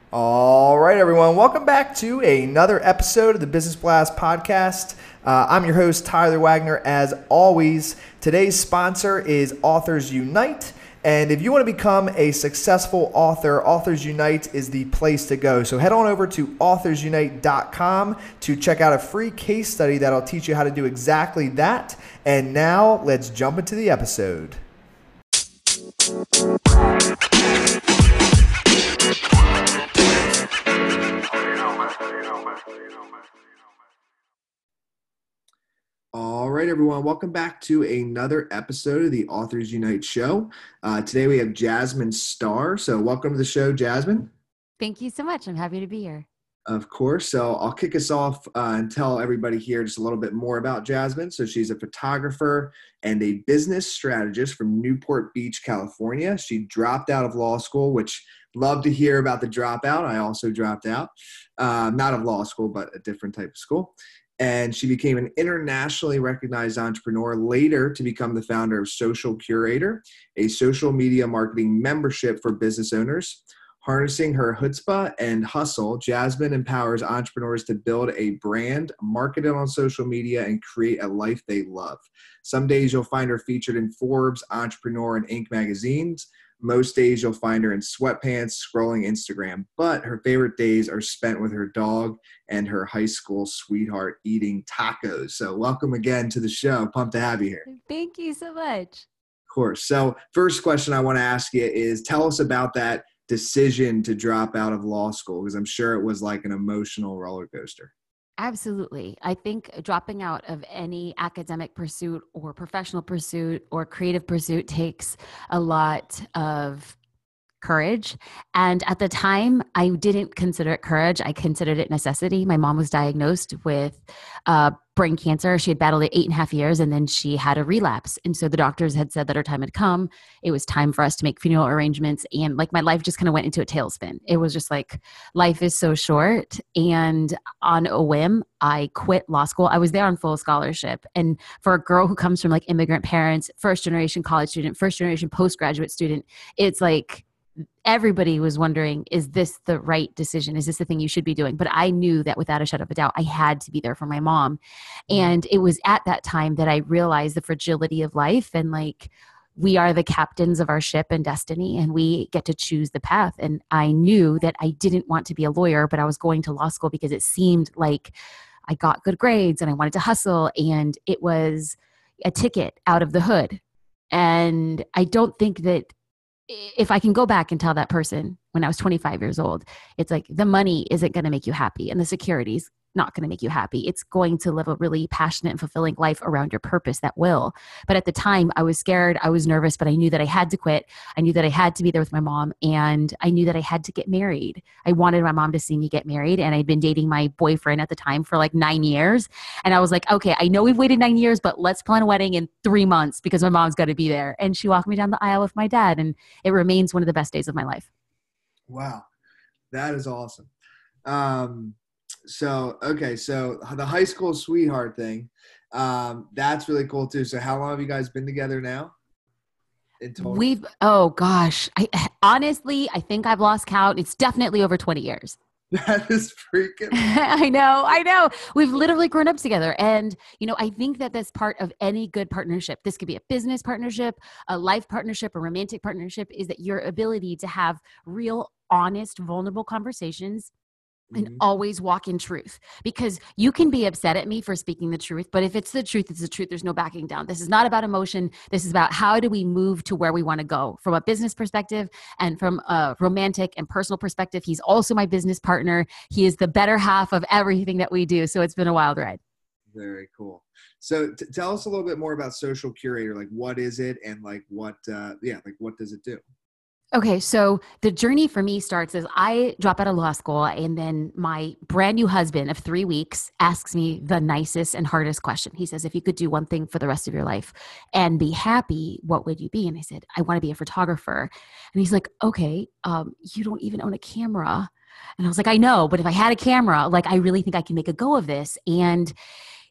All right, everyone. Welcome back to another episode of the Business Blast podcast. I'm your host, Tyler Wagner. As always, today's sponsor is Authors Unite. And if you want to become a successful author, Authors Unite is the place to go. So head on over to authorsunite.com to check out a free case study that'll teach you how to do exactly that. And now let's jump into the episode. All right, everyone. Welcome back to another episode of the Authors Unite show. Today we have Jasmine Starr. So welcome to the show, Jasmine. Thank you so much. I'm happy to be here. Of course. So I'll kick us off and tell everybody here just a little bit more about Jasmine. So she's a photographer and a business strategist from Newport Beach, California. She dropped out of law school, which love to hear about the dropout. I also dropped out, not of law school, but a different type of school. And she became an internationally recognized entrepreneur, later to become the founder of Social Curator, a social media marketing membership for business owners. Harnessing her chutzpah and hustle, Jasmine empowers entrepreneurs to build a brand, market it on social media, and create a life they love. Some days you'll find her featured in Forbes, Entrepreneur, and Inc. magazines. Most days you'll find her in sweatpants scrolling Instagram, but her favorite days are spent with her dog and her high school sweetheart eating tacos. So welcome again to the show. Pumped to have you here. Thank you so much. Of course. So first question I want to ask you is, tell us about that decision to drop out of law school, because I'm sure it was like an emotional roller coaster. Absolutely. I think dropping out of any academic pursuit or professional pursuit or creative pursuit takes a lot of courage. And at the time, I didn't consider it courage. I considered it necessity. My mom was diagnosed with brain cancer. She had battled it 8.5 years, and then she had a relapse. And so the doctors had said that her time had come. It was time for us to make funeral arrangements. And like my life just kind of went into a tailspin. It was just like, life is so short. And on a whim, I quit law school. I was there on full scholarship. And for a girl who comes from like immigrant parents, first generation college student, first generation postgraduate student, it's like, everybody was wondering, is this the right decision? Is this the thing you should be doing? But I knew that without a shadow of a doubt, I had to be there for my mom. And it was at that time that I realized the fragility of life, and like, we are the captains of our ship and destiny, and we get to choose the path. And I knew that I didn't want to be a lawyer, but I was going to law school because it seemed like I got good grades and I wanted to hustle, and it was a ticket out of the hood. And I don't think that if I can go back and tell that person when I was 25 years old, it's like, the money isn't going to make you happy and the security's not going to make you happy. It's going to live a really passionate and fulfilling life around your purpose that will. But at the time, I was scared, I was nervous, but I knew that I had to quit. I knew that I had to be there with my mom, and I knew that I had to get married. I wanted my mom to see me get married, and I'd been dating my boyfriend at the time for like 9 years. And I was like, okay, I know we've waited 9 years, but let's plan a wedding in 3 months because my mom's got to be there. And she walked me down the aisle with my dad, and it remains one of the best days of my life. Wow. That is awesome. So the high school sweetheart thing, that's really cool too. So how long have you guys been together now in total? Oh gosh. Honestly, I think I've lost count. It's definitely over 20 years. That is freaking I know. We've literally grown up together. And, I think that that's part of any good partnership. This could be a business partnership, a life partnership, a romantic partnership, is that your ability to have real, honest, vulnerable conversations and always walk in truth, because you can be upset at me for speaking the truth, but if it's the truth, it's the truth. There's no backing down. This is not about emotion. This is about how do we move to where we want to go from a business perspective and from a romantic and personal perspective. He's also my business partner. He is the better half of everything that we do. So it's been a wild ride. Very cool. So tell us a little bit more about Social Curator. Like, what is it? And like, what does it do? Okay, so the journey for me starts as I drop out of law school, and then my brand new husband of 3 weeks asks me the nicest and hardest question. He says, if you could do one thing for the rest of your life and be happy, what would you be? And I said, I want to be a photographer. And he's like, okay, you don't even own a camera. And I was like, I know, but if I had a camera, like, I really think I can make a go of this. And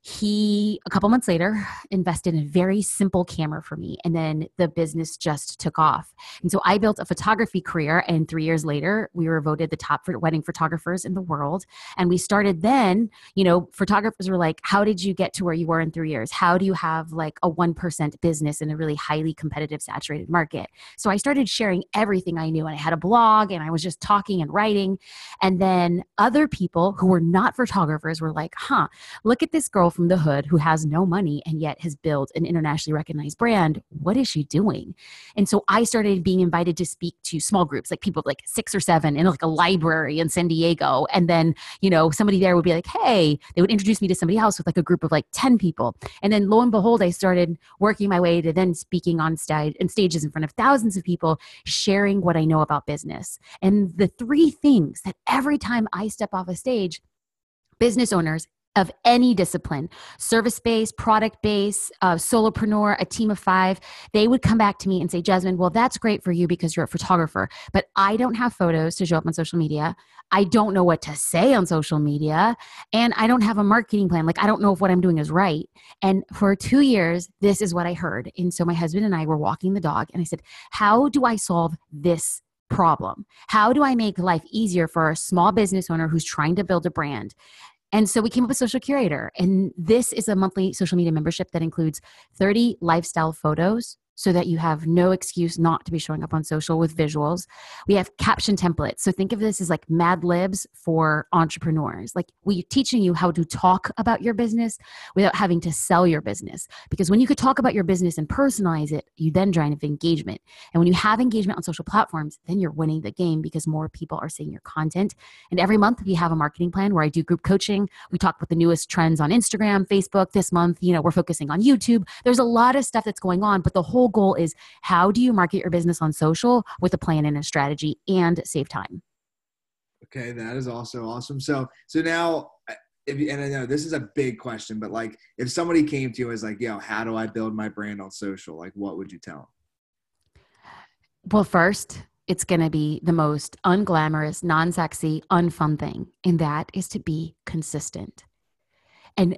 He, a couple months later, invested in a very simple camera for me. And then the business just took off. And so I built a photography career. And 3 years later, we were voted the top wedding photographers in the world. And we started then, photographers were like, how did you get to where you were in 3 years? How do you have like a 1% business in a really highly competitive, saturated market? So I started sharing everything I knew. And I had a blog and I was just talking and writing. And then other people who were not photographers were like, look at this girl from the hood who has no money and yet has built an internationally recognized brand. What is she doing? And so I started being invited to speak to small groups, like people like 6 or 7 in like a library in San Diego. And then, somebody there would be like, hey, they would introduce me to somebody else with like a group of like 10 people. And then lo and behold, I started working my way to then speaking on stages in front of thousands of people, sharing what I know about business. And the 3 things that every time I step off a stage, business owners of any discipline, service-based, product-based, solopreneur, a team of 5, they would come back to me and say, Jasmine, well, that's great for you because you're a photographer, but I don't have photos to show up on social media. I don't know what to say on social media, and I don't have a marketing plan. Like, I don't know if what I'm doing is right. And for 2 years, this is what I heard. And so my husband and I were walking the dog, and I said, how do I solve this problem? How do I make life easier for a small business owner who's trying to build a brand? And so we came up with Social Curator. And this is a monthly social media membership that includes 30 lifestyle photos so that you have no excuse not to be showing up on social with visuals. We have caption templates. So think of this as like Mad Libs for entrepreneurs. Like we're teaching you how to talk about your business without having to sell your business. Because when you could talk about your business and personalize it, you then drive engagement. And when you have engagement on social platforms, then you're winning the game because more people are seeing your content. And every month we have a marketing plan where I do group coaching. We talk about the newest trends on Instagram, Facebook. This month, we're focusing on YouTube. There's a lot of stuff that's going on, but the whole goal is how do you market your business on social with a plan and a strategy and save time? Okay, that is also awesome. So now, and I know this is a big question, but like if somebody came to you and was like, yo, how do I build my brand on social? Like what would you tell them? Well, first, it's going to be the most unglamorous, non-sexy, unfun thing, and that is to be consistent. And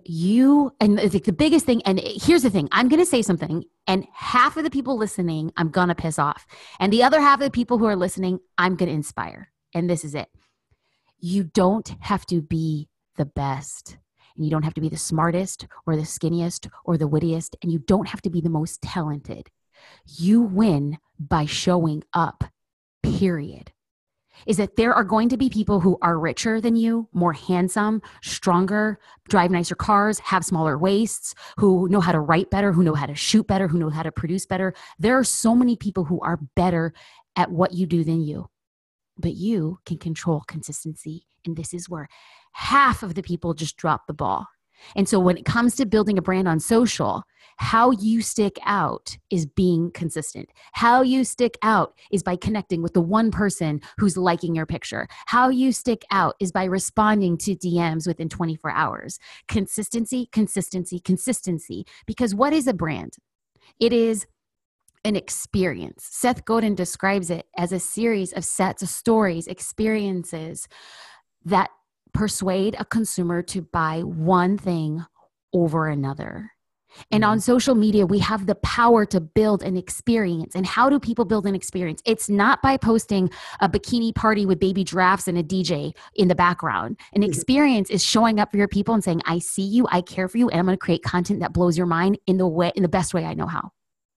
the biggest thing, and here's the thing, I'm going to say something and half of the people listening, I'm going to piss off. And the other half of the people who are listening, I'm going to inspire. And this is it. You don't have to be the best. And you don't have to be the smartest or the skinniest or the wittiest. And you don't have to be the most talented. You win by showing up, period. Is that there are going to be people who are richer than you, more handsome, stronger, drive nicer cars, have smaller waists, who know how to write better, who know how to shoot better, who know how to produce better. There are so many people who are better at what you do than you. But you can control consistency. And this is where half of the people just drop the ball. And so when it comes to building a brand on social, how you stick out is being consistent. How you stick out is by connecting with the one person who's liking your picture. How you stick out is by responding to DMs within 24 hours. Consistency, consistency, consistency. Because what is a brand? It is an experience. Seth Godin describes it as a series of sets of stories, experiences that persuade a consumer to buy one thing over another. And on social media, we have the power to build an experience. And how do people build an experience? It's not by posting a bikini party with baby giraffes and a DJ in the background. An experience is showing up for your people and saying, I see you, I care for you, and I'm going to create content that blows your mind in the best way I know how.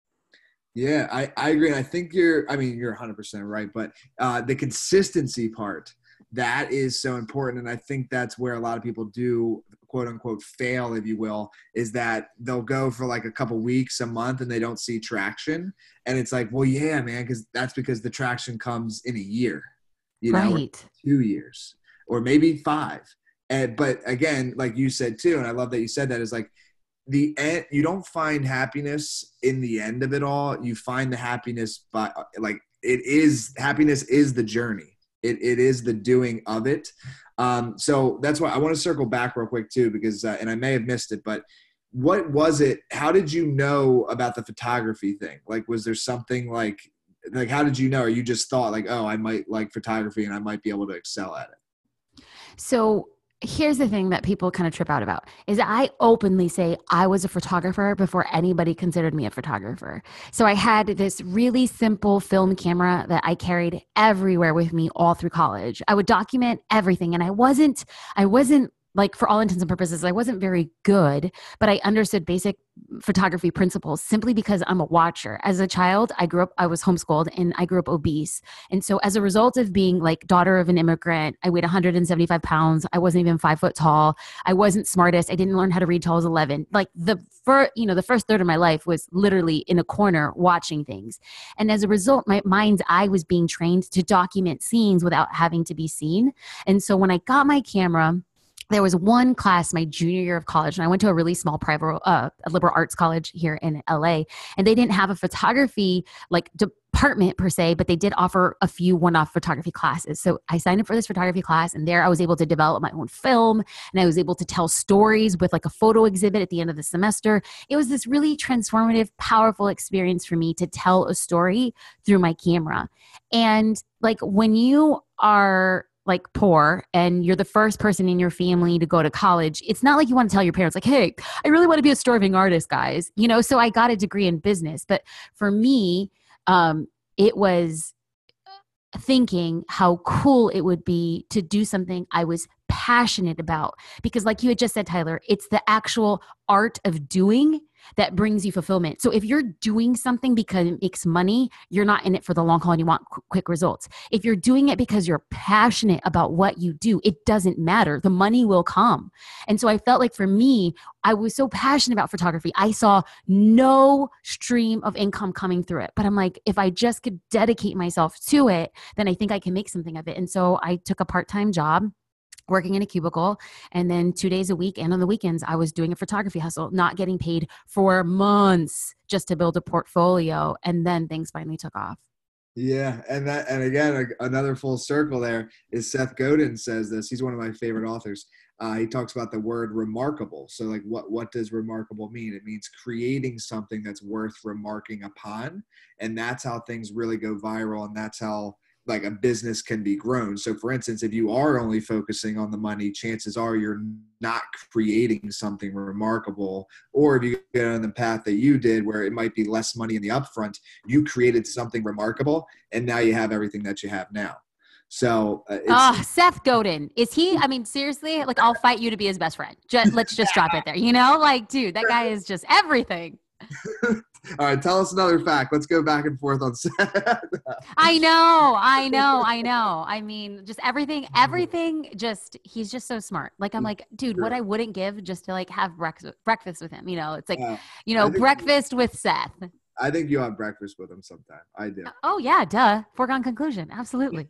Yeah, I agree. And I think you're 100% right. But the consistency part, that is so important. And I think that's where a lot of people do, quote unquote, fail, if you will, is that they'll go for like a couple weeks, a month, and they don't see traction. And it's like, well, yeah, man, because the traction comes in a year, right. 2 years, or maybe 5. But again, like you said too, and I love that you said that, is like the end. You don't find happiness in the end of it all. You find the happiness by happiness is the journey. It is the doing of it. So that's why I want to circle back real quick too, because, and I may have missed it, but what was it? How did you know about the photography thing? Like, was there something like, how did you know? Or you just thought like, oh, I might like photography and I might be able to excel at it? So Here's the thing that people kind of trip out about is I openly say I was a photographer before anybody considered me a photographer. So I had this really simple film camera that I carried everywhere with me all through college. I would document everything, and I wasn't like, for all intents and purposes, I wasn't very good, but I understood basic photography principles simply because I'm a watcher. As a child, I was homeschooled and I grew up obese. And so as a result of being like daughter of an immigrant, I weighed 175 pounds. I wasn't even 5 foot tall. I wasn't smartest. I didn't learn how to read till I was 11. Like the first third of my life was literally in a corner watching things. And as a result, my mind's eye was being trained to document scenes without having to be seen. And so when I got my camera, there was one class my junior year of college, and I went to a really small private liberal arts college here in LA, and they didn't have a photography like department per se, but they did offer a few one-off photography classes. So I signed up for this photography class, and there I was able to develop my own film, and I was able to tell stories with like a photo exhibit at the end of the semester. It was this really transformative, powerful experience for me to tell a story through my camera. And like when you are like poor and you're the first person in your family to go to college, it's not like you want to tell your parents like, hey, I really want to be a starving artist, guys. So I got a degree in business. But for me, it was thinking how cool it would be to do something I was passionate about. Because like you had just said, Tyler, it's the actual art of doing that brings you fulfillment. So if you're doing something because it makes money, you're not in it for the long haul and you want quick results. If you're doing it because you're passionate about what you do, it doesn't matter. The money will come. And so I felt like for me, I was so passionate about photography. I saw no stream of income coming through it. But I'm like, if I just could dedicate myself to it, then I think I can make something of it. And so I took a part-time job working in a cubicle, and then 2 days a week and on the weekends I was doing a photography hustle, not getting paid for months just to build a portfolio. And then things finally took off. Yeah, and again, another full circle there is Seth Godin says this. He's one of my favorite authors. He talks about the word remarkable. So like what does remarkable mean? It means creating something that's worth remarking upon. And that's how things really go viral, and that's how like a business can be grown. So for instance, if you are only focusing on the money, chances are you're not creating something remarkable. Or if you go on the path that you did, where it might be less money in the upfront, you created something remarkable, and now you have everything that you have now. So Seth Godin. Is he, I mean, seriously, like I'll fight you to be his best friend. Let's just drop it there. Like, dude, that guy is just everything. All right, tell us another fact. Let's go back and forth on Seth. I know. I mean, just everything, he's just so smart. Like, I'm like, dude, what I wouldn't give just to like have breakfast with him. It's like, breakfast with Seth. I think you'll have breakfast with him sometime. I do. Oh yeah. Duh. Foregone conclusion. Absolutely.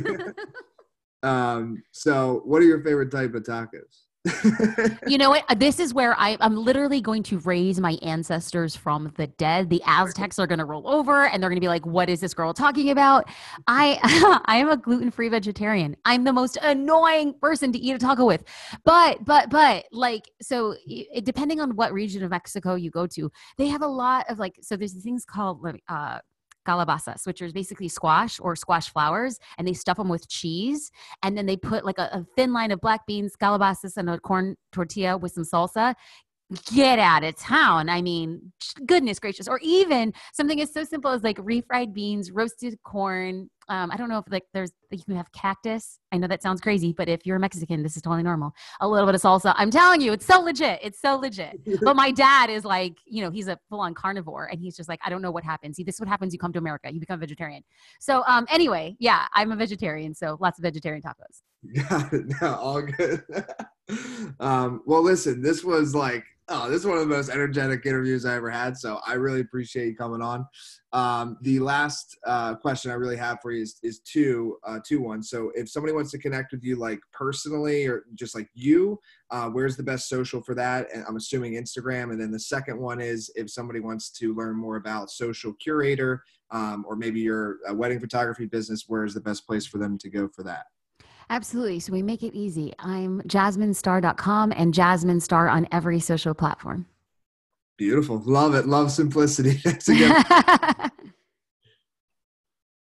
So what are your favorite type of tacos? You know what? This is where I'm literally going to raise my ancestors from the dead. The Aztecs are going to roll over and they're going to be like, what is this girl talking about? I am a gluten-free vegetarian. I'm the most annoying person to eat a taco with. But like, so depending on what region of Mexico you go to, they have a lot of like, so there's these things called calabazas, which are basically squash or squash flowers, and they stuff them with cheese, and then they put like a thin line of black beans, calabazas, and a corn tortilla with some salsa. Get out of town. I mean, goodness gracious. Or even something as so simple as like refried beans, roasted corn. I don't know if like you can have cactus. I know that sounds crazy, but if you're a Mexican, this is totally normal. A little bit of salsa. I'm telling you, it's so legit. But my dad is like, he's a full-on carnivore, and he's just like, I don't know what happens. See, this is what happens. You come to America, you become vegetarian. So anyway, yeah, I'm a vegetarian. So lots of vegetarian tacos. Got it. No, all good. Well, listen, this was like, this is one of the most energetic interviews I ever had. So I really appreciate you coming on. The last question I really have for you is two ones. So if somebody wants to connect with you like personally or just like you, where's the best social for that? And I'm assuming Instagram. And then the second one is if somebody wants to learn more about Social Curator, or maybe your wedding photography business, where's the best place for them to go for that? Absolutely. So we make it easy. I'm jasminestar.com and Jasmine Star on every social platform. Beautiful. Love it. Love simplicity. Thanks again.